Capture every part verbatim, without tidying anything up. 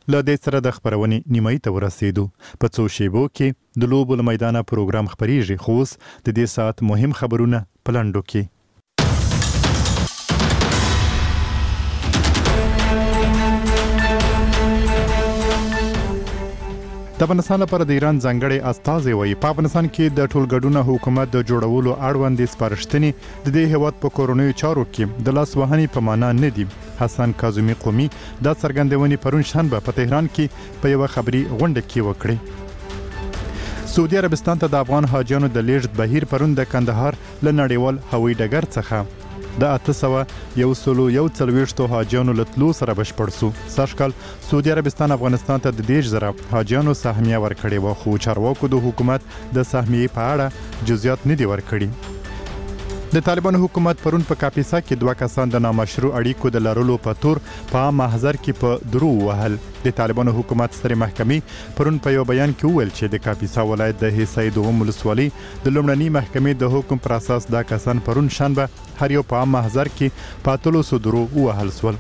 له دې سره د خپرونې نیمایي ته ورسېدو. په څو شیبو کې د لوبو له میدانه پروګرام خپریږي، خو اوس د دې ساعت مهم خبرونه په لنډو کې. د افغانستان لپاره د ایران ځانګړی استازی وایي په افغانستان کې د ټولګډونه حکومت د جوړولو اړوند سپارښتنې د دې هیواد په کورونیو چارو کې د لاس وهنې په معنا نه دي. حسن کاظمي قومي دا څرګندونې پرون شنبه په تهران کې په یوه خبري غونډه کې وکړې. سعودي عربستان ته د افغان حاجیانو د لیږد بهیر پرون د کندهار له نړیوال هوایي ډګر څخه د اته سوه یو سلو یو څلوېښتو حاجیانو له تلو سره بشپړ سو. سږکال سعودي عربستان افغانستان ته د دېرش زره حاجیانو سهمیه ورکړې وه، خو چارواکو د حکومت د سهمیې په اړه جزئیات نه دي ورکړي. د طالبانو حکومت پرون په کاپیسا کې دوه کسان د نامشروع اړیکو د لرلو په تور په محضر کې په درو وهل. د طالبانو حکومت سترې محکمې پرون په یو بیان کې وویل چې د کاپیسا ولایت د حصې دوهم ولسوالۍ د لومړنۍ محکمې د حکم پر اساس دا کسان پرون شنبه هر یو په محضر کې په اتلسو درو وهل سول.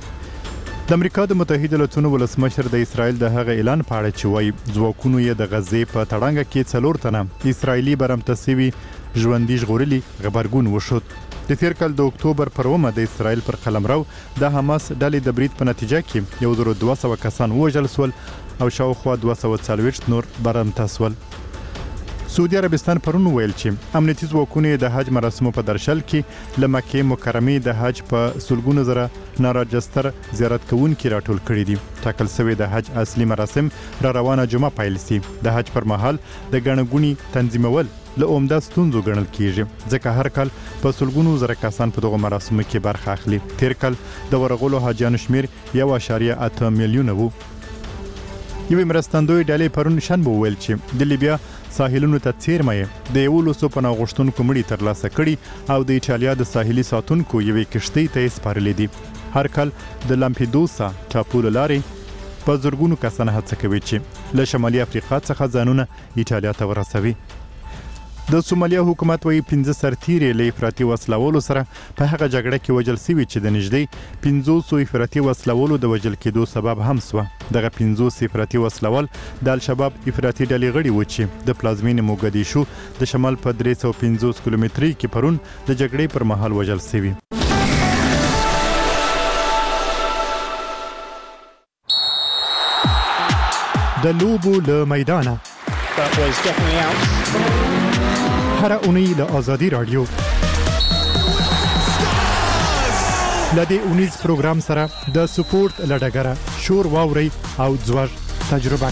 د امریکا د متحده ایالاتونو ولسمشر د اسرائیل د هغه اعلان په اړه چې وایي ځواکونو یې د غزې په تړانګه کې څلور تنه اسرائیلي برمته سوي ژوندي ژغورلي غبرګون وشود. د تیر کال د اکتوبر پر اومه د اسرائیل پر قلمرو د حماس ډلې د برید په نتیجه کې یو زر دوه سوه کسان ووژل سول او شاوخوا دوه سوه څلوېښت نور برمته سول. سعودي عربستان پرون ویل چې امنیتي ځواکونه د حج مراسمو په درشل کې له مکې مکرمې د حج په سلګونو زره ناراجستر زیارت کوونکي راټول کړي دي. ټاکل شوی د حج اصلي مراسم را روانه جمعه پیل سي. د حج پر مهال د ګڼه ګوڼې تنظیمول له عمده ستونزو ګڼل کیږي، ځکه هر کال په سلګونو زره کسان په دغه مراسمو کې برخه اخلي. تیر کال د ورغلو حاجیانو شمیر یو اعشاریه اته میلیونه وو. یوې مرستندوی ډلې پرون شنبه وویل چې د لیبیا ساحلونو ته څیرمه د یولسو پناه غوښتونکو مړي ترلاسه کړي او د ایټالیا د ساحلي ساتونکو یوې کشتۍ ته یې سپارلې دي. هر کال د لامپیدوسا ټاپو له لارې په زرګونو کسان هڅه کوي چې له شمالي افریقا څخه ځانونه ایټالیا ته ورسوي. د سومالیا حکومت وایي پنځه سرتیرې له افراطي وسلوالو سره په هغه جګړه کې وژل سوي چې د نږدې پنځوسو افراطي وسلوالو د وژل کېدو سبب هم سوه. دغه پنځوس افراطي وسلوال د الشباب افراطي ډلې غړي وو چې د پلازمینې موګدیشو د شمال په درې سوه پنځوس کیلومترۍ کې پرون د جګړې پر مهال وژل سوي. د لوبو له میدانه هر اونۍ له آزادي رادیو لدې اونیز پروګرام سره د سپورت له ډګره شور واوري او ځوږ تجربه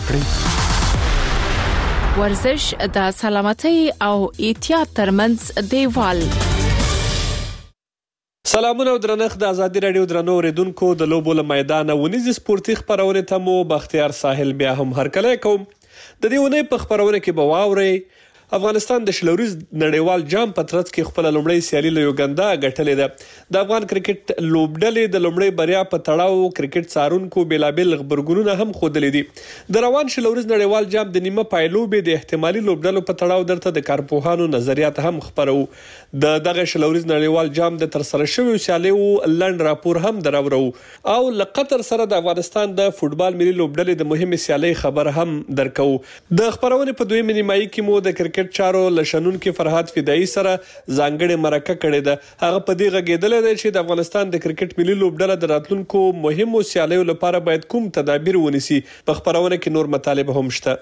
کړئ. ورزش د سلامتۍ او احتیاط ترمنځ دیوال. سلامونه او درنښت د آزادي رادیو درنو اوریدونکو د لوبو له میدانه ونیز سپورتي خبرونه ته مو بختیار ساحل بیا هم هرکلی کوم. د دې ونې په خبرونه کې به واورئ افغانستان د شلوریز نړیوال جام په ترڅ کې خپل لومړی سیالي له یوګاندا ګټلې ده. د افغان کرکټ لوبډلې د لومړی بریا په تړاو کرکټ څارونکو بیلابل خبرګونونه هم ښودلي دي. د روان شلوریز نړیوال جام د نیمه پایلوبې د احتمالي لوبډلو په تړاو درته د کارپوهانو نظریات هم خبرو. د دغه شلوریز نړیوال جام د ترسره شویو سیالیو لنډ راپور هم دراوړو او له قطر سره د افغانستان د فوټبال ملي لوبډلې د مهمې سیالۍ خبر هم درکو. د خبرونې په دویمه نیمایي کې مو د کرکټ چارو لشنونکو فرهاد فدایي سره ځانګړې مرکه کړې ده. هغه په دې غږېدلی دی چې د افغانستان د کرکټ ملي لوبډله د راتلونکو مهمو سیالیو لپاره باید کوم تدابیر ونیسي. په خبرونه کې نور مطالب هم شته.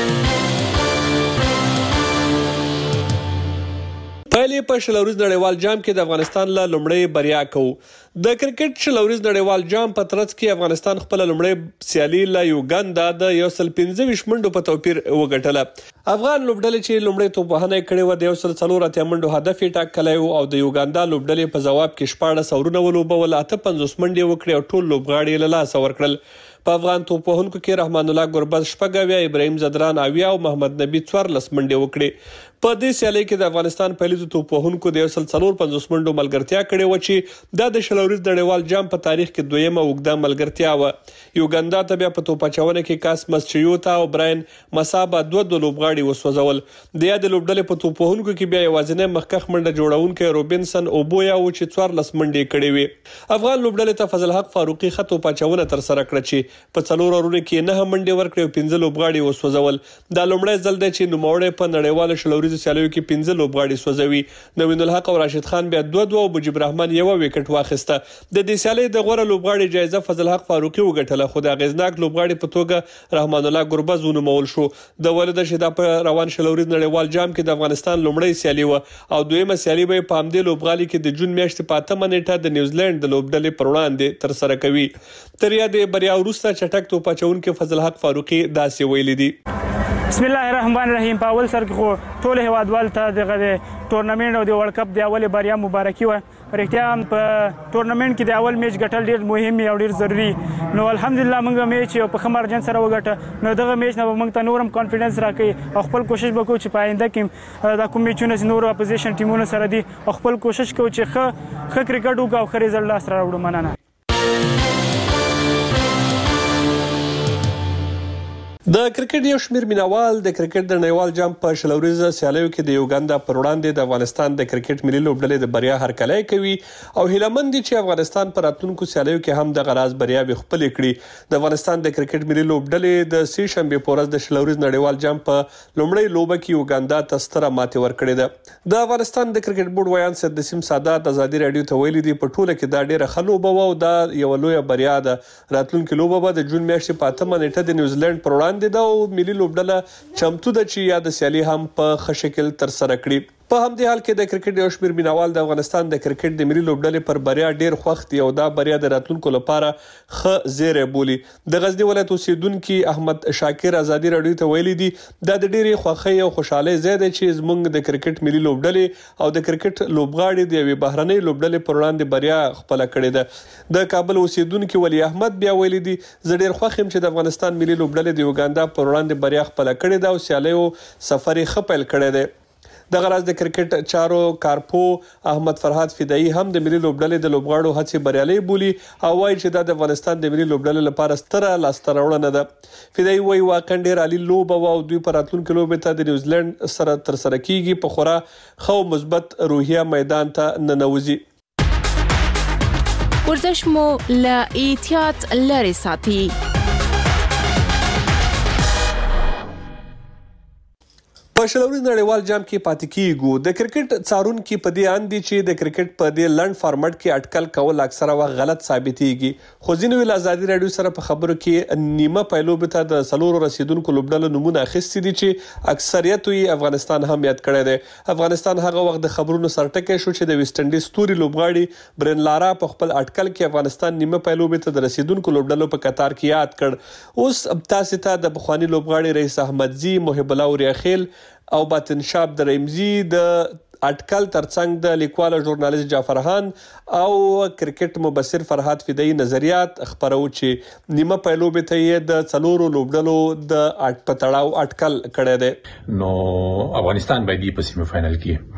پایلې په شلوریز نړیوال جام کې د افغانستان له لومړی بریا کوو. د کرکټ شلوریز نړیوال جام په ترڅ کې افغانستان خپل لومړی سیالي له یوګاندا د یو سل پنځه ویشت منډو په توپیر وګټله. افغان لوبډلې چې لومړی توپوهنه یې کړې وه د یو سل څلور اتیا منډو هدف یې ټاکلی و او د یوګاندا لوبډلې په ځواب کې شپاړس اورونه ولوبول، اته پنځوس منډې یې وکړې او ټول لوبغاړي یې له لاسه ورکړل. په افغان توپوهونکو کې رحمان الله ګربز شپږ اویا، ابراهیم زدران اویا او محمد نبی څوارلس منډې وکړې. په دې سیالي کې د افغانستان پهلیزو توپوهونکو د یو سل څلور پنځوس منډو ملګرتیا کړې و چې دا د شلوريز نړیوال جام په تاریخ کې دویمه اوږده ملګرتیا و. یوګاندا ته بیا په توپاچونه کې کاسمس چیوتا او براین مسابا دوه دوه لوبغاړي وسوځول. د یاد لوبډلې په توپوهونکو کې بیا یوازینی مخکخ منډه جوړونکي روبنسن اوبویا و چې څوارلس منډې کړې وې. افغان لوبډلې ته فضل حق فاروقي خطو پاچونه تر سره کړ چې په څلور اورونو کې نه منډې ورکړې او پنځه لوبغاړي وسوځول. دا لومړی ځل دی چې نوموړی په نړیوالو شلوريز سیالیو کې پنځه لوبغاړي سوځوي. نوین الحق او راشد خان بیا دوه دوه او مجيب رحمان یو وکټ واخیسته. د دې سیالي د غوړه لوبغاړي جایزه فضل حق فاروقي وګټله، خو د غیزناک لوبغاړي په توګه رحمان الله ګربز ونومول شو. د ولید شدا په روان شلوريز نړیوال جام کې د افغانستان لومړی سیالي و او دویمه سیالي به په همدې لوبغالي کې د جون میاشتې په اتمه نیټه د نیوزیلند د لوبډلې پر وړاندې تر سره کوي. تر یادې بریا وروسته چټک توپاچونکي فضل حق فاروقي داسې ویلي دي: بسم الله الرحمن الرحیم. په اول سر کې خو ټول هیوادوال ته دغه ټورنمنت او د ورلد کپ د اول بریا مبارکي و. پرېختیا په ټورنمنت کې د اول میچ ګټل ډیر مهم او ډیر ضروری. نو الحمدلله موږ میچ په ښه مارجن سره وګټه. نو دغه میچ نه موږ ته نورم کانفیډنس راکړي او خپل کوشش وکړو چې په آینده کې دا کوم میچونه نور اپوزیشن ټیمونو سره دي او خپل کوشش کوو چې ښه ښه کرکټ وکړو او ښه ریزلټ لاسته راوړو. مننه. د کرکټ یو شمیر مینوال د کرکټ د نړیوال جام په شلوريز سیالیو کې د یوګاندا پر وړاندې د افغانستان د کرکټ ملي لوبډلې د بریا هرکلی کوي او هیلمن دي چې افغانستان پر راتلونکو سیالیو کې هم د غراز بریا به خپل کړي. د افغانستان د کرکټ ملي لوبډلې د سې شنبه په ورځ د شلوريز نړیوال جام په لومړی لوبه کې یوګاندا ته ستره ماتې ورکړې ده. د افغانستان د کرکټ بورډ ویان سید نسیم سادات ازادي رادیو ته ویلي دي په ټوله کې دا ډیره ښه لوبه و او دا یو لوی بریا ده. راتلونکو لوبه به د جون میاشتې په اتمه نیټه د نیوزیلند پر وړاندې دا او ملي لوبډله چمتو ده چې یا د سیالي هم په ښه شکل تر سره کړي. په همدې حال کې د کرکټ یو شمیر مینوال د افغانستان د کرکټ د ملي لوبډلې پر بریا ډیر خوښ دي او دا بریا د راتلونکو لپاره ښه زیری بولي. د غزنی ولایت اوسیدونکو احمد شاکر ازادي رادیو ته ویلي دي دا د ډیرې خوښۍ او خوشحالۍ ځای دی چې زموږ د کرکټ ملي لوبډلې او د کرکټ لوبغاړي د یوې بهرنۍ لوبډلې پر وړاندې بریا خپل کړې ده. د کابل اوسیدونکو ولی احمد بیا ویلي دي زه ډیر خوښ یم چې د افغانستان ملي لوبډلې د یوګاندا پر وړاندې بریا خپل کړې ده او سیالیو سفر یې ښه پیل کړی دی. د غراز د کرکټ چارو کارپو احمد فرهاد فدایی هم د ملي لوبډلې د لوبغاړو هڅې بریالۍ بولي او وایي چې دا د افغانستان د ملي لوبډلې لپاره ستره لاسته راوړنه ده. فدایی وایي واقعا ډیر عالی لوبه و او دوی په راتلونکو لوبې ته د نیوزیلند سره تر سره کیږي په خورا ښه او مثبت روحیه میدان ته ننوځي. ورزش مو له احتیاط لري ساتي. په شلوريز نړیوال جام کې پاتې کیږو. د کرکټ څارونکو په دې اند دي چې د کرکټ په دې لنډ فارمټ کې اټکل کول اکثره وخت غلط ثابتېږي. خو ځینې ویل ازادي رادیو سره په خبرو کې نیمه پایلوب ته د سلورو رسیدونکو لوبډلو نمونه اخیستي دي چې اکثریت یې افغانستان هم یاد کړی دی. افغانستان هغه وخت د خبرونو سرټکی شو چې د ویسټ انډیز ستوري لوبغاړي برین لارا په خپل اټکل کې افغانستان نیمه پایلوب ته د رسیدونکو لوبډلو په قطار کې یاد کړ. اوس تاسو ته د بخوانی لوبغاړي رئیس احمدزي محب الله اوريخیل او باطن شاب د رمزي د اټکل ترڅنګ د لیکوال ژورنالیست جعفر خان او کرکټ مبصر فرهاد فدایی نظریات خبرو چې نیمه پایلوب ته یې د څلورو لوبډلو د اټ پټړاو اټکل کړی دی. نو افغانستان باید په سیمی فائنل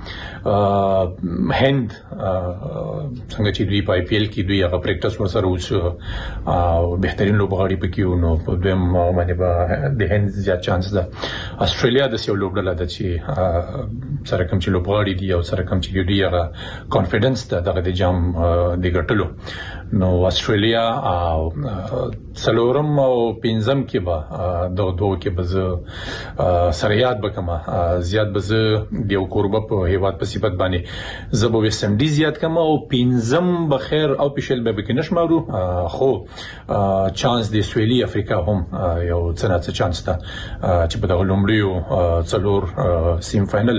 کې هند څنګه چې دوی په آی پی ایل کې دوی هغه پریکټس ورسره وشو او بهترین لوبغاړي پکې ونو په دویم باندې به د هند زیات چانس ده. استرالیا د سیو لوبډله ده چې سره کوم چې لوبغاړي دي او سره کوم چې دوی هغه کانفیډنس ده دغه د جام د ګټلو. نو استرالیا او څلورم او پنځم کې به د دوه کې به سره یاد بکما زیات به د یو قربه په هیواد په صفت باندې زبو ویسټ انډیز یاد کما او پنځم بخیر او پېشل به بکنش مارو خو چانس د سویلي افریقا هم یو څنګه چانس ده چې په دغه لومړیو څلور سیم فائنل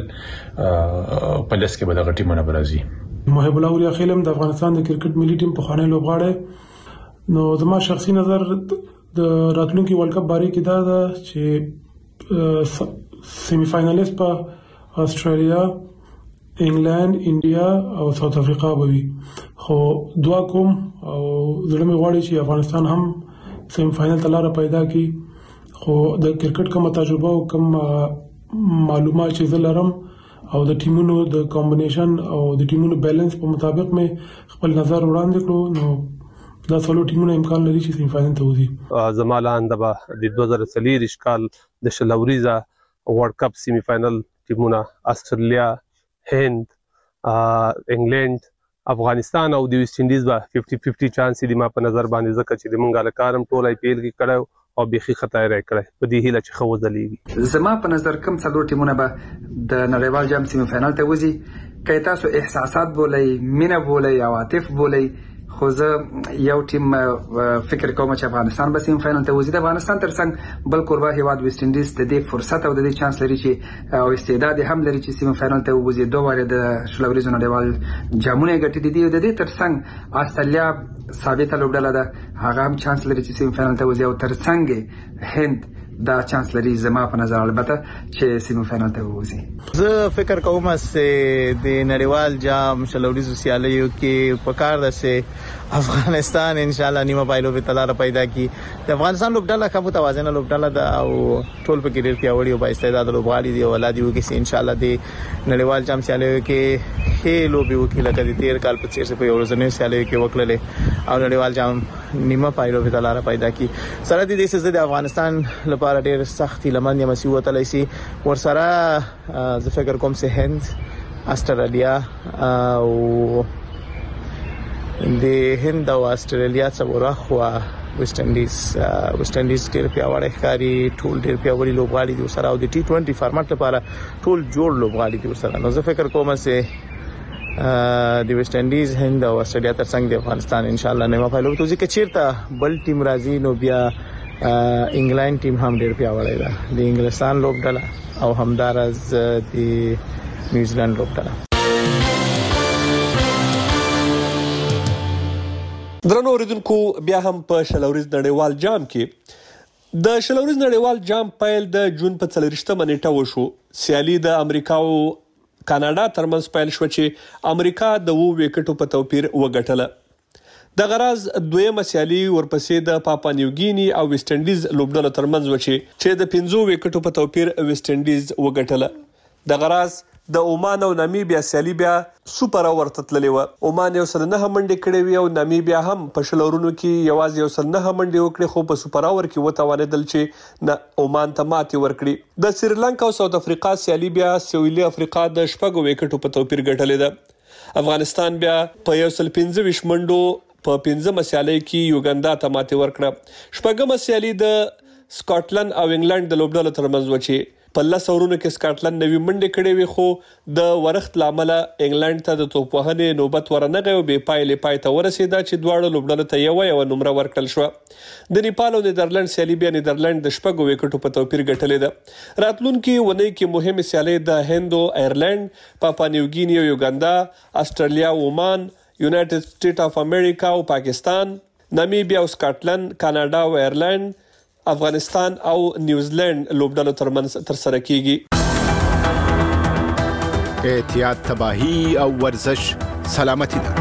په لس کې به دغه ټیمونه برازي. محب الله اوريخیل هم د افغانستان د کرکټ ملي ټیم په خانه لوبغاړي. نو زما شخصي نظر د راتلونکي ورلد کپ باره کې دا ده چې سیمی فائنلیست په استرالیا، انګلند، انډیا او ساوث افریقا به وي. خو دعا کوم او زړه مې غواړي چې افغانستان هم سیمی فائنل ته لاره پیدا کړي. خو د کرکټ کومه تجربه او کوم معلومات چې زه لرم او د ټیمونو د کمبینیشن او د ټیمونو بیلنس په مطابق مې خپل نظر وړاندې کړو. نو دا څلور ټیمونه امکان لري چې سیمی فائنل ته وځي. زما لاندې به د دوه زره څلور کال د شلوریزه ورلد کپ سیمی فائنل ټیمونه استرالیا، هند، انګلند، افغانستان او د ویسټ انډیز به پنځه پنځه چانس دي ما په نظر باندې، ځکه چې د مونږه لکارم ټول آی پی ایل کې کړو او بيخي خطا یې راکړی په دې هیله چې خو وځلېږي. زما په نظر کوم څلور ټیمونه به د نړیوال جام سیمی فائنل ته وځي. که تاسو احساسات بولئ، مینه بولئ، عواطف بولئ، خو زه یو ټیم فکر کوم چې افغانستان به سیمی فائنل ته وځي. د افغانستان ترڅنګ بل کوربه هیواد ویسټ انډیز د دې فرصت او د دې چانس لري چې او استعداد هم لري چې سیمی فائنل ته وځي. دوه واره د شلوریزو نړیوال جامونه ګټي دي. د دې ترڅنګ استرالیا ثابته لوبډله ده، هغه هم چانس لري چې سیمی فائنل ته وځي. او ترڅنګ هند دا چانس لري زما په نظر البته چې سیمی فائنل ته وځي. زه فکر کوم چې د نړیوال جام شلوریزو سیالیو کې پکار ده چې افغانستان ان شاء الله نیمه پایلو په تلاره پیدا کی. د افغانستان لوبډله کوم توازن لوبډله ده او ټول په کې ډیر پیاوړي او با استعداد لوبغاړي دي او ولادي وو کې ان شاء الله د نړیوال جام سیالیو کې هي لوبي وکړه لکه د تیر کال په څیر په ورځنې سیالیو کې وکړلې او نړیوال جام نیمه پایلو په تلاره پیدا کی. سره د دې څه د افغانستان لپاره ډیر سختي لمن یې مسیو تلای شي. ورسره زه فکر کوم چې هند، استرالیا او د هند او استرالیا څخه خو ویسټ انډیز ویسټ انډیز ډیر پیاوړی ښکاري، ټول ډیر پیاوړي لوبغاړي دي سره او د ټي ټوئنټي فارمټ لپاره ټول جوړ لوبغاړي دي سره. نو زه فکر کوم چې د ویسټ انډیز، هند او استرالیا ترڅنګ د افغانستان ان شاء الله نیمه پایلو ته ځي. چیرته بل ټیم راځي نو بیا انګلند ټیم هم ډیر پیاوړی ده، د انګلستان لوبډله او همدارز د نیوزیلند لوبډله. درنو اوریدونکو، بیا هم په شلوریز نړیوال جام کې د شلوریز نړیوال جام پیل د جون په څلورویشتمه نیټه وشو. سیالي د امریکا او کاناډا ترمنځ پیل شو چې امریکا د وو وکټو په توپیر وګټله. د غراز دویمه سیالي ورپسې د پاپا نیوګینی او ویسټ انډیز لوبډلو ترمنځ و چې د پنځو وکټو په توپیر ویسټ انډیز وګټله. د غراز د اومان او نامیبیا سیالي بیا سوپر اور ته تللې و. اومان یو سل نه منډې کړې وي او نامیبیا هم په شلورونو کې یوازې یو سل نه منډې وکړې، خو په سوپر اور کې وتوانېدل چې نه اومان ته ماتې ورکړي. د سریلانکا او ساوث افریقا سیالي بیا سویلي افریقا د شپږو وکټو په توپیر ګټلې ده. افغانستان بیا په یو سل پنځه ویشت منډو په پنځمه سیالي کې یوګاندا ته ماتې ورکړه. شپږمه سیالي د سکاټلند او انګلند د لوبډلو ترمنځ و چې په لس اورونو کې سکاټلند نوي منډې کړې وي، خو د ورښت لامل انګلند ته د توپ وهنې نوبت ورنغی او بې پایلې پای ته ورسېده چې دواړو لوبډلو ته یو یو نمره ورکړل شو. د نیپال او نیدرلند سیالي بیا نیدرلند د شپږو وکټو په توپیر ګټلې ده. راتلونکي ونې کې مهمه سیالي د هند او ایرلند، پاپا نیوګینی او یوګاندا، استرالیا او اومان، یونایټډ سټیټ اف امریکا او پاکستان، نامیبیا او سکاټلند، کاناډا او ایرلند، افغانستان او نیوزیلند لوبډلو ترمنځ ترسره کیږي. احتیاط، تباہی او ورزش سلامتی ده.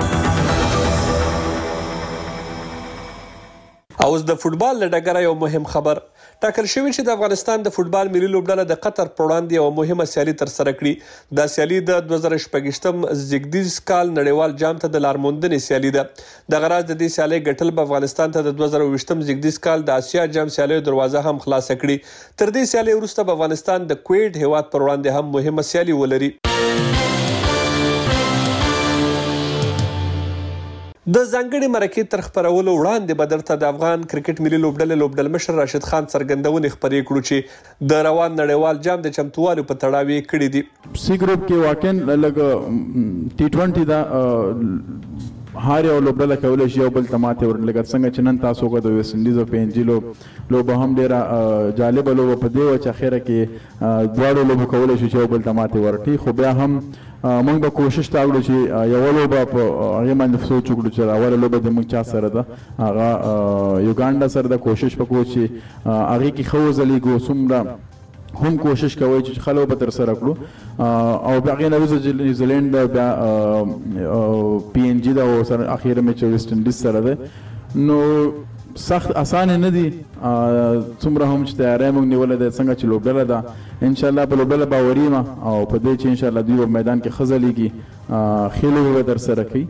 اوس د فوتبال له ډګره یو مهم خبر ټاکل شوی چې د افغانستان د فوتبال ملي لوبډله د قطر په وړاندې یو مهمه سیالي ترسره کړي. دا سیالي د دوه زره شپږم زیږدیز کال نړیوال جام ته د لارموندنې سیالي ده. د غراز د دې سیالي ګټل به افغانستان ته د دوه زره اوویشتم زیږدیز کال د آسیا جام سیالیو دروازه هم خلاصه کړي. تر دې سیالي وروسته به افغانستان د کویټ هیواد پر وړاندې هم مهمه سیالي ولري. د ځانګړي مرکې تر خبرولو وړاندې به درته د افغان کرکټ ملي لوبډلې لوبډلمشر راشد خان څرګندونې خبرې کړو چې د روان نړیوال جام د چمتووالي په تړاو یې کړي دي. سی ګروپ کې واقعا لږ ټي ټوئنټي دا هر یو لوبډله کولی شي یو بل ته ماتې ورکړي، لکه څنګه چې نن تاسو وګورئ د ویسټ انډیز او پي ان جي لوب لوبه هم ډېره جالبه لوبه په دې وه چې اخره کې دواړو لوبو کولی شي چې یو بل ته ماتې ورکړي. خو بیا هم موږ به کوشش تا وکړو چې یوه لوبه په هغې باندې سوچ وکړو چې اوله لوبه د موږ چا سره ده، هغه یوګانډا سره ده. کوشش به کوو چې هغې کې ښه وځلیږو، څومره هم کوشش کوي چې ښه لوبه ترسره کړو. او بیا هغې نه وروسته نیوزیلینډ بیا پي ان جي ده او سره اخیره میچ ویسټ انډیز سره ده. نو سخت اسانه نه دي څومره هم چې تیاری موږ نیولې ده څنګه چې لوبډله ده ان شاء الله په لوبډله باوري ما او په دې چې ان شاء الله دوی په میدان کې خزلېږي خېلو به در سره کوي.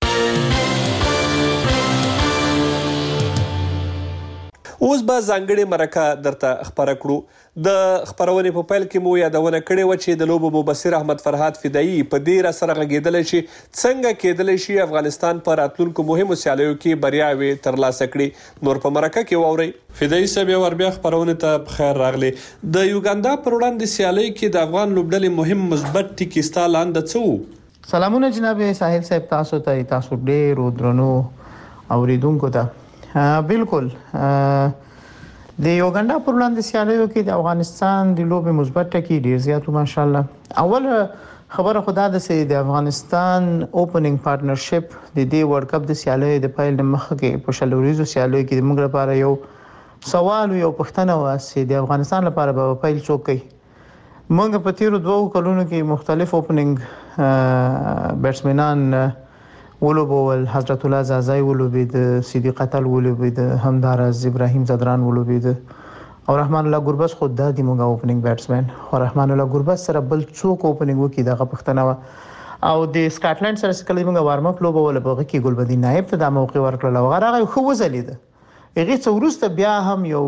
اوس به ځانګړې مرکه درته خبره کړو. د خبرونې په پیل کې مو یادونه کړې و چې د لوبو مبصر احمد فرهاد فدایي په دې را سره غږېدلی چې څنګه کېدلی شي افغانستان په راتلونکو مهمو سیالیو کې بریاوې ترلاسه کړي. نور په مرکه کې واورئ. فدایي صاحب یو ور بیا خبرونې ته په خیر راغلی. د یوګاندا پر وړاندې سیالۍ کې د افغان لوبډلې مهم مثبت ټکي ستا لاندې څه وو؟ سلامونه جناب ساحل صاحب، تاسو ته تاسو ډېرو درنو اوریدونکو ته بالکل د یوګاندا پر وړاندې سیالیو کې د افغانستان د لوبې مثبت ټکي ډېر زیات ماشاءالله. اول خبره خدا ده چې د افغانستان اوپننګ پارټنرشپ د دې ورلد کپ د سیالیو د پیل مخکې په شلوریزو سیالیو کې موږ لپاره یو سوال یو پوښتنه و چې د افغانستان لپاره به پیل څوک کوي. موږ په تیرو دوه کلونو کې مختلف اوپننګ بیټسمنان ولوبول، حضرت الله زازای ولوبید، سیدی قتل ولوبید، همدارز ابراهیم زدران ولوبید او رحمان الله ګربز خود د دې موږ اوپننګ بیټسمن او رحمان الله ګربز سره بل څوک اوپننګ وکي دغه پښتنه او د سکاټلند سره کله موږ وارم اپ لوبول په کې ګلبدین نائب ته د موقع ورکړل او هغه خو وزلید. هغه څو ورسته بیا هم یو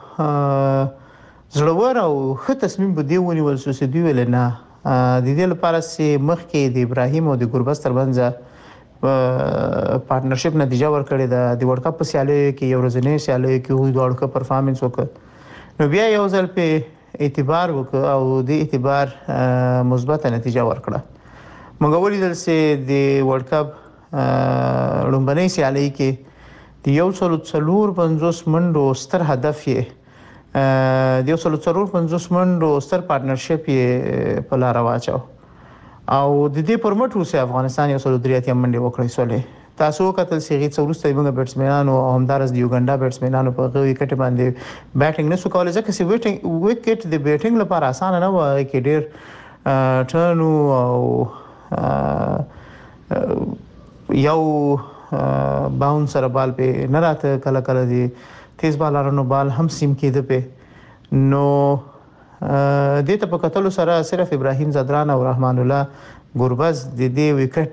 زړور او ښه تصمیم به دی ونیول چې دوی ول نه د دې لپاره چې مخکې د ابراهیم او د ګربز ترمنځ پارټنرشپ نتیجه ورکړې ده. د ورلد کپ په سیالیو کې یو ورځنی سیالیو کې دوی ورلد کپ پرفارمنس وکړ، نو بیا یو ځل په اعتبار وکړ او د اعتبار مثبت نتیجه ورکړه. موږ ولیدل چې د ورلد کپ لومبنۍ سیالۍ کې د یو سل څلور پنځوس منډو ستر هدف یې د یو سل څلور پنځوس منډو ستر پارټنرشپ یې په لار واچو او د دې پرمټ روسي افغانستان یو سل درې اتیا منډي وکړې سولې. تاسو کتل سیغي څورسته موږ بیټسمنانو او همدارس د یوګاندا بیټسمنانو په وکټ باندې بیټینګ نسو کولای ځکه چې ویټینګ وکټ د بیټینګ لپاره اسانه نه و کې ډېر ټرن او یو باونس سره بال په نه راته کله کله دی تیز بالارونو بال هم سیم کېده په نو د دې په کتلو سره صرف ابراهیم زدران او رحمان الله ګربز د دې وکټ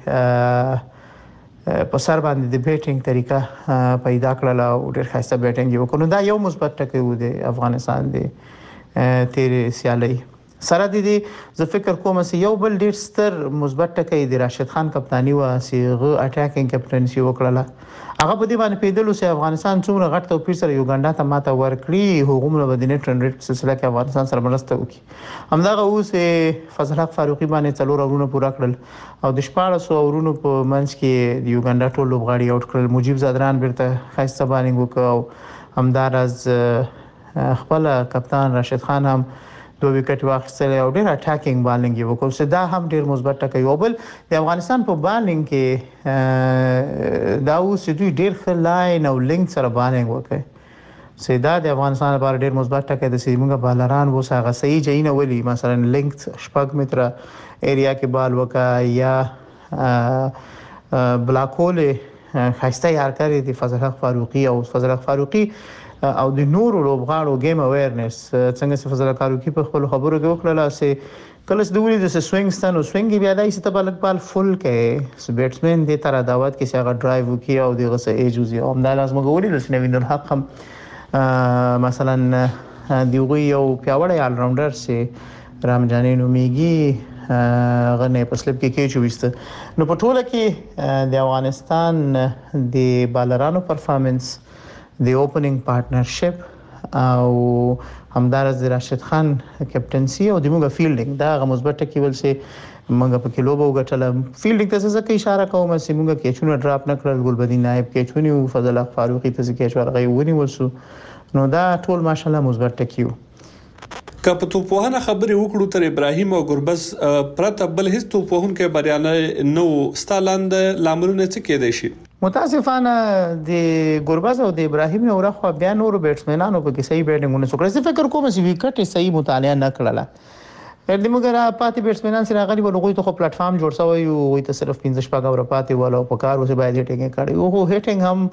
په سر باندې د بیټینګ طریقه پیدا کړل او ډېر ښایسته بیټینګ وکړو. دا یو مثبت ټکی و د افغانستان د تیرې سیالۍ سره. د دې زه فکر کوم چې یو بل ډېر ستر مثبت ټکی د راشد خان کپتانی و چې غو اټاکینګ کپټنسي وکړه. هغه په دې باندې پیدلو چې افغانستان څومره غټ توپیر سره یوګاندا ته ماته ورکړي هغومره به د نت رن ریټ سلسله کې افغانستان سره مرسته وکړي. همدغه اوس فضل حق فاروقي باندې څلور اورونه پوره کړل او د شپاړس اورونو په منځ کې د یوګاندا ټول لوبغاړي آوټ کړل. مجیب زدران بیرته ښایسته بالینګ وکړ او همدارز خپل کپتان راشد خان هم دوه وکټ واخیستل او ډېر اټاکینګ بالینګ یې وکړ. چې دا هم ډېر مثبت ټکی و. بل د افغانستان په بالینګ کې دا اوس دوی ډېر ښه لاین او لینک سره بالینګ وکړي. چې دا د افغانستان لپاره ډېر مثبت ټکی دی چې موږ بالران اوس هغه صحیح ځایونه ولي مثلا لینک شپږ متره ایریا کې بال وکړه یا بلاک هول ښایسته یار کړی دی فضل حق فاروقي او فضل حق فاروقي او د نورو لوبغاړو گیم اویرنس څنګه چې فضل کاروکی په خپل خبرو کې وکړل چې کله چې دوی د سوینګ ستانو سوینګ بیا دای چې تبلک بال فل کې بیټسمن د تر دعوت کې څنګه ډرایو وکي او دغه څه ایجوزي هم د لازم غوړي د نوین الحق هم مثلا دیوغي یو پیاوړی آل راونډر چې رامجاني نومیږي غنه په سلیپ کې کې چويسته. نو په ټوله کې د افغانستان د بالرانو پرفارمنس، د اوپننګ پارټنرشپ او همدارس د راشد خان کپټنسي او د موږ فیلډینګ دا غو مثبت ټکی ول سي موږ په کې لوبو غټل. فیلډینګ ته څه اشاره کوم چې موږ کې چونه ډراپ نه کړل، ګلبدین نائب کې چونی او فضل حق فاروقي ته کې چورغي ونی وسو. نو دا ټول ماشالله مثبت ټکی و. که په توپوهنه خبرې وکړو تر ابراهیم او ګربز پرته بل هیڅ توپوهن کې بریانه نو ستالاند لاملونه څه کېدای شي؟ متاسفانه د ګربز او د ابراهیم نو راخوا بیا نور بیټسمنانو په کې صحیح بیټینګونه وکړل. زه فکر کوم چې وکټ صحیح مطالعه نه کړله. د موږ را پاتې بیټسمنان سره غالي ولغوي ته خو پلیټ فارم جوړ شوی او ته صرف پنځه شپږ اور پاتې ولو په کار اوسه باید هټینګ کړي او هټینګ هم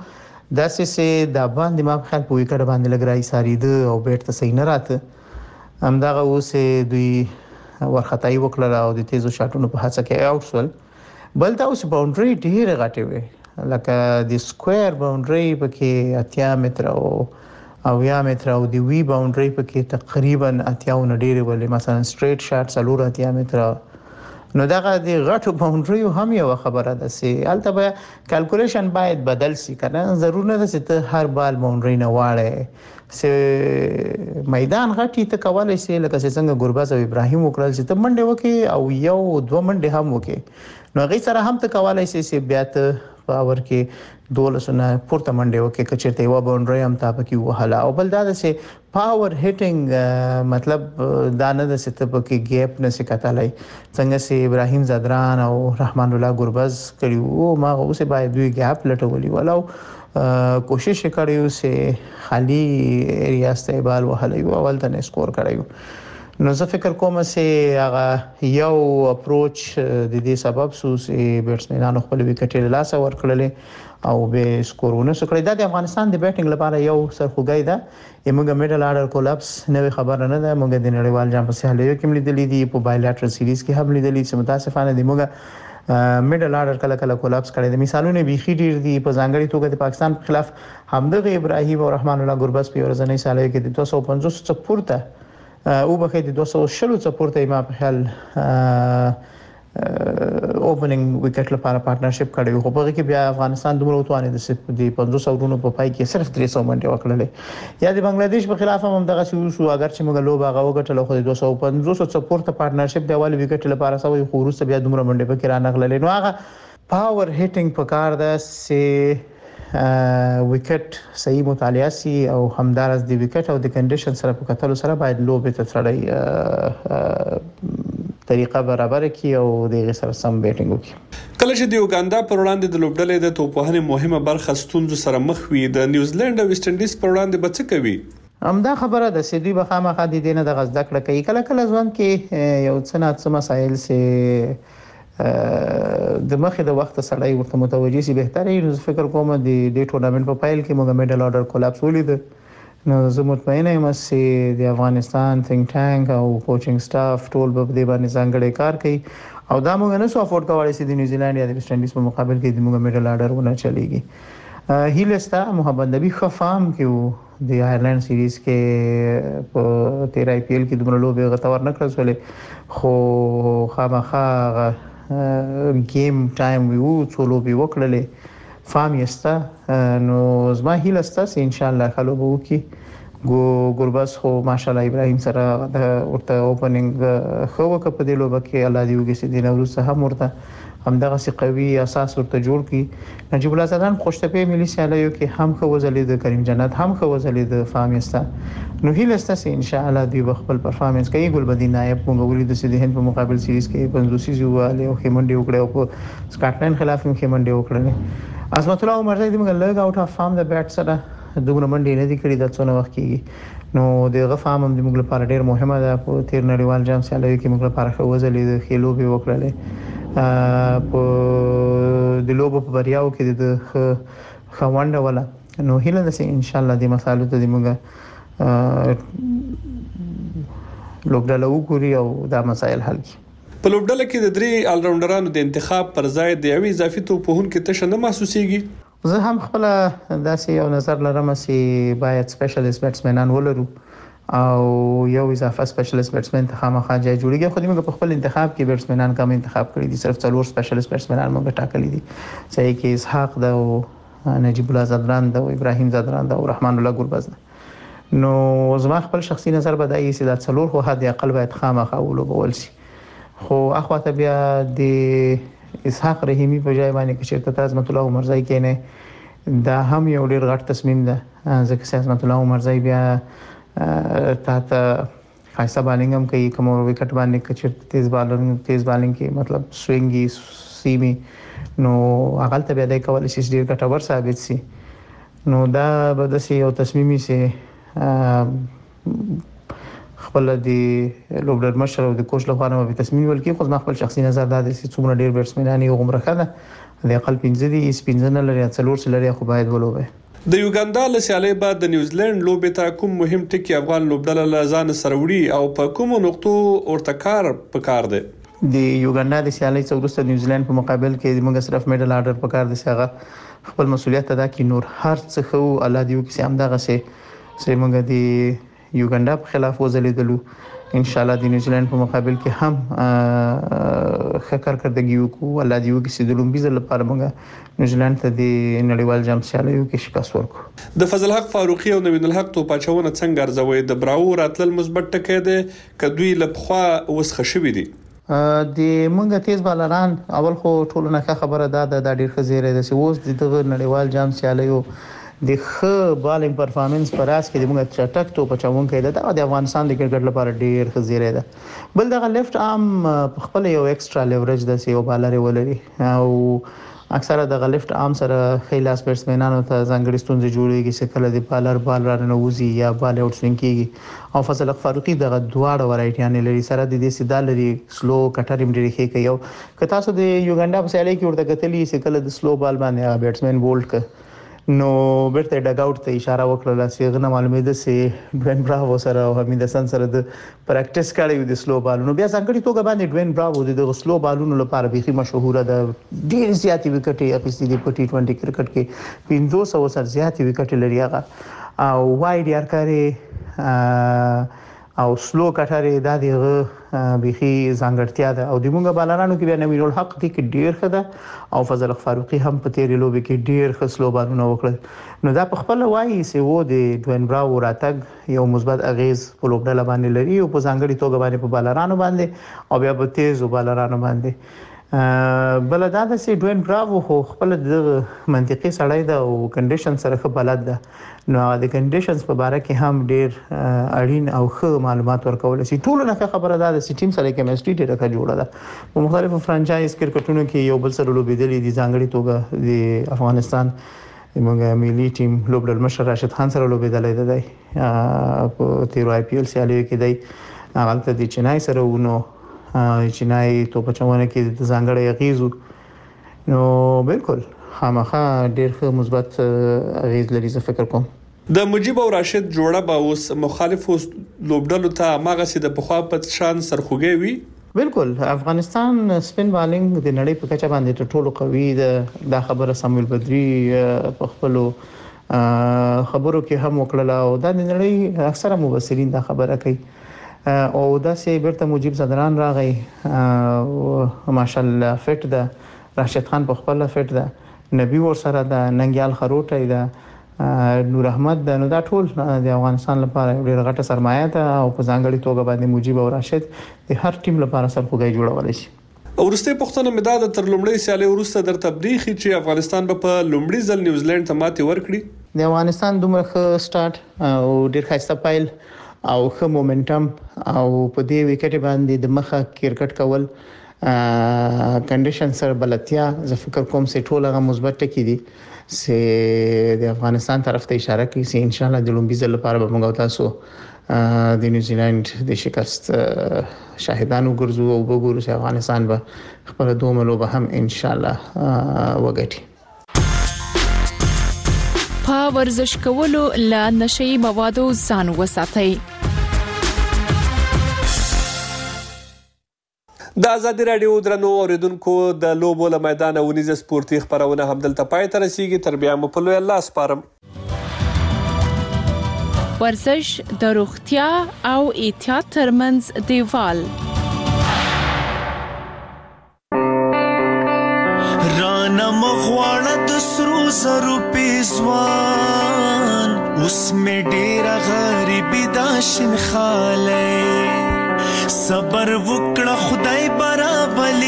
داسې سه د باندې ما خپل په وکړه باندې لګرای ساري ده او بیت ته صحیح نه راته هم دا اوسه دوی ورختای وکړه او د تیزو شاټونو په هڅه کې اوټ سول بل دا اوس باونډري ډیره غټه وي لکه د سکوير باونډري پکې اتیا متر او او یا متر او دی وی باونډري پکې تقریبا اتیا و ډیره ولې مثلا سټریټ شاټ څلور اتیا متر نو دغه د غټو باونډري هم یو خبره ده چې البته به کیلکولیشن باید بدل شي کنه ضرور نه ده چې ته هر بال باونډري نه واړې چې میدان غټي ته کولای شي لکه څنګه ګورباز او ابراهيم وکړل چې ته منډه وکي او یو دوه منډه هم وکي نو غي سره هم ته کولای شي چې بیا ته پاور کې دولسونه پورته منډه وکي کچته یو باونډري هم تا پکې وهلا او بل دا چې پاور هټینګ مطلب دا نه د ست پکې ګیپ نه سکتلای څنګه چې ابراهيم زدران او رحمان الله ګورباز کړیو ما اوسه باید دوی ګیپ لټولي ولو کوشش کړیو چې خالی ایریاس ته بال وهلای او اول ته سکور کړیو نو زه فکر کوم چې هغه یو اپروچ د دې سبب سو چې بیټسمنانو خپل وکټ له لاس ور کړل او به سکورونه سکړی د افغانستان د بیټینګ لپاره یو سرخوګی ده یمګه میډل آرډر کولاپس نوې خبره نه ده موږ د نړیوال جام په سهالیو کې لیدلې دي په بایلاترل سیریز کې هم لیدلې چې متاسفانه دي موږ میډل آرډر کله کله کولاپس کړي د مثالونه بيخي ډیر دي په ځانګړي توګه د پاکستان په خلاف همدغه ابراهيم او رحمان الله ګورباز په ورځنۍ سهالیو کې د دوه سوه پنځوس څخه پورته او بخې د دوه سوه شل څخه پورته ما په خیال اوپننګ وکټ لپاره پارټنرشپ کړی خو په کې بیا افغانستان دومره وتوانه د پنځوس اورونو په پای کې صرف درې سوه منډه وکړلې یا د بنگلاديش په خلاف هم دغه شو شو اگر چې موږ لوب هغه وګټل خو د دوه سوه پنځوس څخه پورته پارټنرشپ دی اول وکټ لپاره سوي خو روسه بیا دومره منډه په کې را نغللې نو هغه پاور هټینګ په کار ده چې وکټ صحیح مطالعه سي او همدارس د وکټ او د کنډیشن سره په کتلو سره باید لوب ته تړای طریقه برابر کی او د سره سم بیټینګ وکړي کله چې د یوګاندا پر وړاندې د لوبډلې د توپوهنې مهمه برخه ستونزو سره مخ وي د نیوزیلند او ویسټ انډیز پر وړاندې به څه کوي همدا خبره ده چې دوی به خامخا د دې نه د غزدا کړه کوي کله کله ځوان کې یو څه نه څه مسایل سه د مخه د وخت سړی ورته متوجي سي بهتري نو فکر کوم د دې ټورنمنت په فایل کې موږ میډل آرډر کولاپس ولید نو زه مطمئنه یم چې د افغانستان ثینک ټانک او کوچینګ سټاف ټول به د باندې ځانګړي کار کوي او دا موږ نه سو افورد کولی چې د نیوزیلند یا د ویسټ انډیز په مقابل کې د موږ میډل آرډر ونه چلیږي هیلستا محمد نبی خفام کې د آیرلند سیریز کې په تیر آی پی ایل کې د لوبې غتور نه کړل خو خامخا گیم ټایم ویو څو لوبې وکړلې فام یستا نو زما هیلستا چې ان شاء الله خلو بو کی ګو ګورباز خو ماشاءالله ابراهيم سره د ورته اوپننګ خو وک په دې لوبه کې الله دی وګي چې د نوروز هم ورته همدغه سي قوي اساس ورته جوړ کی نجیب الله زدان خوشتپه ملي سیالیو کې هم خو وزلې د کریم جنت هم خو وزلې د فام یستا نو هیلستا چې ان شاء الله دی خپل پرفارمنس کوي ګلبدین نائب موږ ولې د سیده هند په مقابل سیریز کې پنځوسی جوړاله او خمنډي وکړه او په سکاټلند خلاف هم خمنډي وکړه عظمت الله عمر زید موږ لږ اوټ اف فارم د بیټ سره دومره منډي نه دي کړی د څونه وخت کېږي نو دغه فارم هم موږ لپاره ډیر مهمه ده په تیر نړیوال جام سیالیو کې موږ لپاره خو وزلې د خېلو به وکړلې په د لوبو په بریاو کې د خوانډه ولا نو هیله ده چې ان شاء الله د مسالو ته موږ لوبډاله وګوري او دا مسایل حل کړي په لوبډله کې د درې آل راونډرانو د انتخاب پر ځای د یوې اضافي توپوهن کې تشه نه محسوسيږي زه هم خپل داسې یو نظر لرم چې باید سپیشلیست بیټسمنان ولرو او یو اضافه سپیشلیست بیټسمن ته خامخا ځای جوړیږي خو موږ په خپل انتخاب کې بیټسمنان کم انتخاب کړی دي صرف څلور سپیشلیست بیټسمنان موږ ټاکلي دي چې کې اسحاق ده او نجیب الله زدران ده او ابراهيم زدران ده او رحمان الله ګورباز ده نو زما خپل شخصي نظر بدایي چې دا څلور خو حد اقل باید خامخا ولوبول شي خو اخواته بیا د اسحاق رحیمی په ځای باندې کې چیرته عظمت الله عمرزای کینه دا هم یو ډیر غټ تصمیم ده ځکه چې عظمت الله عمرزای بیا تا ته خاصه بالینګ هم کوي کوم وکټ باندې کې چیرته تیز بالینګ تیز بالینګ کې مطلب سوینګي سیمي نو هغه ته بیا د کول شي ډیر ګټور ثابت شي نو دا به د یو تصمیمي سي خپل د لوبډر مشر او د کوچ لپاره به تصمیم ولکې خو ما خپل شخصي نظر دا دي چې څومره ډیر بیټسمنان یو عمره خده د اقل پنځه دي سپینځنه لري څلور سلري خو باید ولوبه د یوګاندا له سیالۍ بعد د نیوزیلند لوبې ته کوم مهم ټکی افغان لوبډله له ځان سره وړي او په کومو نقطو ورته کار پکار دی؟ د یوګاندا د سیالۍ څخه وروسته نیوزیلند په مقابل کې موږ صرف میډل آرډر پکار دي چې هغه خپل مسولیت ادا کړي. نور هر څه خو الله دی چې هم دغه سي چې موږ د یوګاندا په خلاف وزلیدلو ان شاء الله د نیوزیلند په مقابل کې هم ښه کارکړدګي وکړو. الله دی چې د لومبي ځل لپاره موږ نیوزیلند ته د نړیوال جام سیالیو کې شکست ورکړو. د فضل حق فاروقي او نوین الحق توپاچونه څنګه ارزوي؟ د براو راتلل مثبت ټکی دی کدوې لپخوا وسخه شوې دي؟ د مونږه تیز بالران اول خو ټولو نه خبره ده د ډیر خزيره د سوز د نړیوال جام سیالیو د خ بالینګ پرفارمنس پر اس کې د موږ چټک تو پچاون کې ده د افغانستان د کرکټ لپاره ډیر خزيره ده. بل دغه لیفت ارم خپل یو ایکسترا لیوریج د سیو بالر ولري او اکثره د لیفت ارم سره خیلاس بیټسمنانو ته ځانګړي ستونزې جوړيږي چې کله د بالر بال را نوځي یا بال اوټ سوینګ کیږي او فضل فاروقي دغه دواړه ورایټیان لري سره د دې سیدا لري سلو کټر هم ډیره ښه کوي. که تاسو د یوګاندا په سیالۍ کې ورته کتلی چې کله د سلو بال باندې بیټسمن بولډ ک نو بیرته ډګ اوټ ته اشاره وکړه چې غنه معلومه ده چې ډوین براوو سره او حمید حسن سره د پریکټیس کړی د سلو بالونو بیا څنګه توګه باندې ډوین براوو د سلو بالونو لپاره به مشهور ده. ډیر زیاتې وکټې اخیستې دي په ټي ټوئنټي کرکټ کې پنځه سوه سره زیاتې وکټې لري هغه او وایډ یار کاری او سلو کټر د دغه بيخي ځانګړتیا ده او د مونږ بالرانو کې بیا نوین الحق کې ډیر ښه ده او فضل فاروقي هم په تیرې لوبې کې ډیر ښه سلو بالونه وکړل. نو دا په خپل وایي چې و د ډوین براو راتګ یو مثبت اغیز په لوبډله باندې لري او په ځانګړي توګه باندې په بالرانو باندې او بیا په تیزو بالرانو باندې. بل دا د سي ډوین براو خو خپل د منطقي سړی ده او کنډیشن سره خپل بلد ده. نو د کنډیشنز په اړه کې هم ډیر اړین او ښه معلومات ورکول شي. ټول نه خبره ده چې ټیم سره کیمستري ډیره ښه جوړه ده. په مختلفو فرانچایز کرکټونو کې یو بل سره لوبېدلې دي ځانګړي توګه د افغانستان موږ ملي ټیم لوبډل مشر راشد خان سره لوبېدلې ده په تیرو آی پی ایل سیالیو کې دی هغه د چنای سره ونو چنای تو پچاونه کې د ځانګړي غیزو نو بالکل خامخا ډیر ښه مثبت غیز لري زه فکر کوم. د مجيب او راشد جوړه به اوس مخالفو لوبډلو ته ماغه سي د پخوا په شان سرخوږي وي؟ بالکل افغانستان سپین بالینګ د نړۍ په کچه باندې ټولو قوي ده. دا خبره سامویل بدری په خپل خبرو کې هم وکړه او دا د نړۍ اکثره مبصرین دا خبره کوي او دا سي بیرته مجيب زدران راغی ماشاءالله فټ ده. راشد خان په خپل فټ ده. نبی ور سره ده. ننګیال خروټی ده. نور احمد ده. نو دا ټول د افغانستان لپاره ډېر غټه سرمایه ده او په ځانګړي توګه باندې مجيب او راشد د هر ټیم لپاره سرخوږی جوړول شي. ورسته پښتنه مداد تر لومړی سیالي ورسته در تبلیغي چې افغانستان په لومړي ځل نیوزیلند ته ماتې ورکړي. د افغانستان دومره ښه سٹارټ او ډېر ښایسته پایل او ښه مومنټم او په دې وکټ باندې د مخه کرکټ کول کنډیشن سره بلتیا زه فکر کوم چې ټول هغه مثبت ټکی دي چې د افغانستان طرف ته اشاره کوي چې ان شاء الله د لومبي ځل لپاره به موږ تاسو د نیوزیلند د شکست شاهدانو ګرځو او وګورو چې افغانستان به خپل دوه لوبه هم ان شاء الله وګټي. په ورزش کولو له نشي موادو ځان وساتئ. د ازادي رادیو درنو اوریدونکو د لوبو له میدان ونیز سپورتي خبرونه هم دلته پای ته رسیږي. تر بیا مو په لوی الله سپارم. ورزش د روغتیا او احتیاط ترمنځ دیوال رانا مغواړه د سرو زرو پیزوان اوس مې ډېره غریبي دا شین خاله صبر وکړه خدای برابلی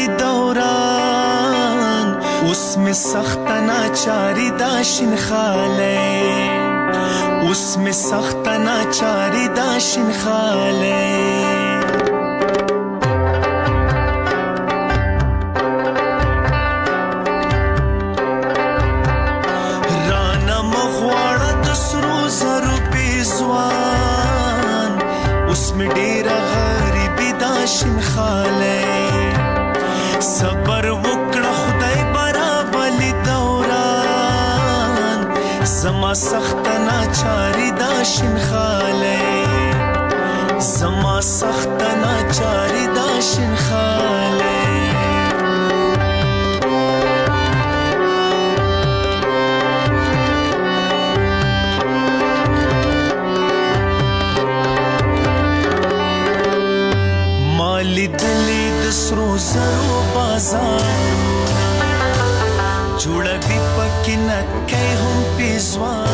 دوران اوس می سخت ناچاری دا شین خاله اوس می سخت ناچاری دا شین خاله رانا مغواړه د سرو زرو پیزوان اوس می ډېره شین خاله صبر وکړه خدای برابلی دوران زم زما سخت ناچاری دا شنخاله زما سخت ناچاری دا شنخاله مالی دلی دسرو زرو بازار جوړه بي پکې نه کوي هم پیزوان